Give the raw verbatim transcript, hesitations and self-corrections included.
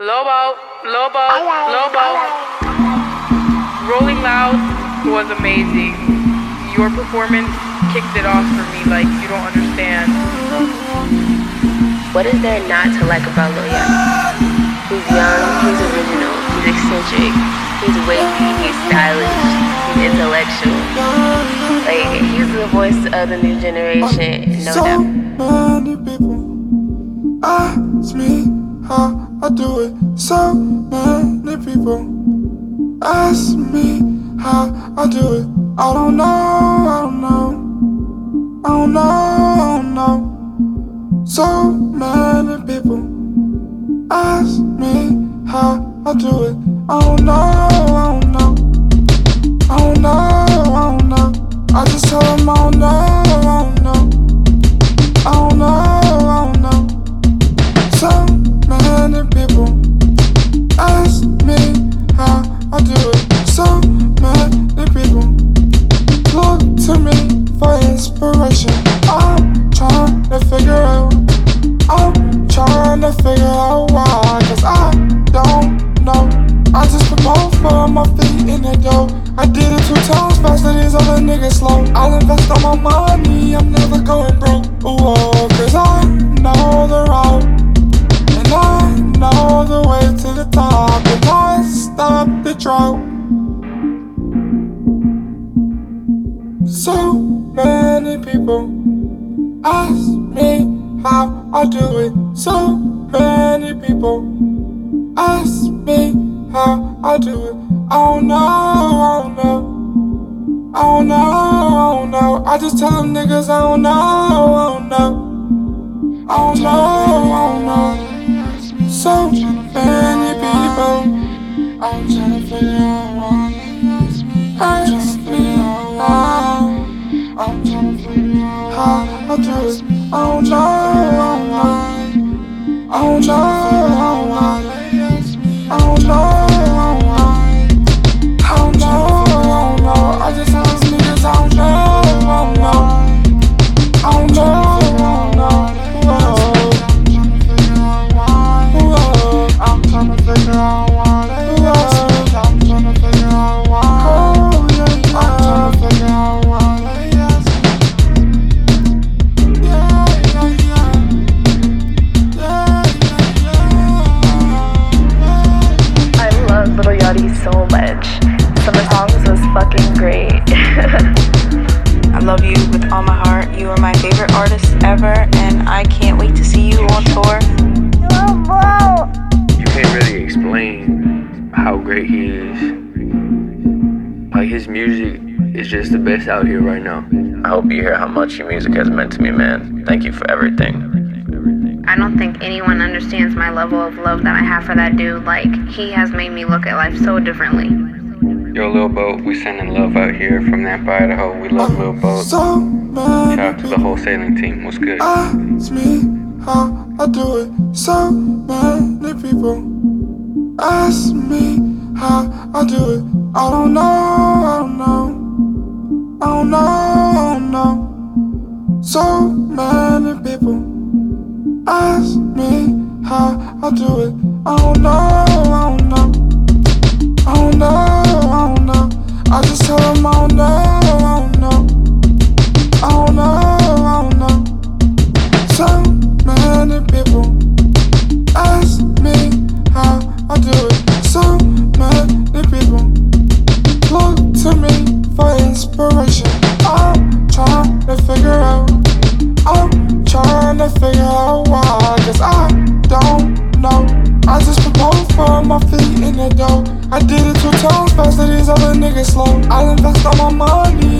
Lobo, Lobo, Lobo. Rolling Loud was amazing. Your performance kicked it off for me like you don't understand. What is there not to like about Lil Yachty? He's young, he's original, he's eccentric, he's wavy, he's stylish, he's intellectual. Like, he's the voice of the new generation, no so doubt. Many people ask me how I do it. So many people ask me how I do it. I don't know, I don't know, I don't know, I don't know. So many people ask me how I do it. I don't know, I don't know, I don't know, I don't know. I just tell them I don't know, I don't know, I don't know, I don't know. So many people ask me how I do it. So many people look to me for inspiration. I'm trying to figure out, I'm trying to figure out why. Cause I don't know, I just put both of my feet in the dough. I did it two times faster, these other niggas slow. I'll invest all my money, I'm never going broke. Ooh, cause I know the route, and I know the way to the top, and I stop the drought. So many people ask me how I do it. So many people ask me how I do it. I don't know, I don't know, I don't know, I don't know. I just tell them niggas I don't know, I don't know, I don't know, I don't know. So many people, I'm trying to figure out why. Ask me how, I'm trying to figure out how I do it. I don't know, I don't know, I don't know, I don't know. I don't know, I don't know, I don't know, I don't know. I just tell these niggas I don't know, I don't know, I don't know, I don't know. Whoa, I'm trying to figure out why. Whoa, I'm trying to figure out why. I'm trying to figure out why. Yeah, yeah, yeah. Yeah, yeah, yeah. I love Lil Yachty so much. Summer Songs was fucking great. I love you with all my heart. You are my favorite artist ever, and I can't wait to see you on tour. You can't really explain how great he is. Like, his music is just the best out here right now. I hope you hear how much your music has meant to me, man. Thank you for everything. I don't think anyone understands my level of love that I have for that dude. Like, he has made me look at life so differently. Yo, Lil Boat, we sending love out here from Nampa, Idaho. We love Lil Boat. So many Shout out to the whole sailing team. What's good? ask me how I do it. So many people ask me how I do it. I don't know, I don't know, I don't know, I don't know. So many people ask me how I do it. I don't know, I don't know, I don't know, I don't know. I just tell them I don't know, I don't know, I don't know, I don't know. So many people ask me how I do it. So many people look to me for inspiration. I'm trying to figure out, I'm trying to figure out why. Cause I don't know, I just put both of my feet in the dough. I did it two times faster, these other niggas slow. I'll invest all my money,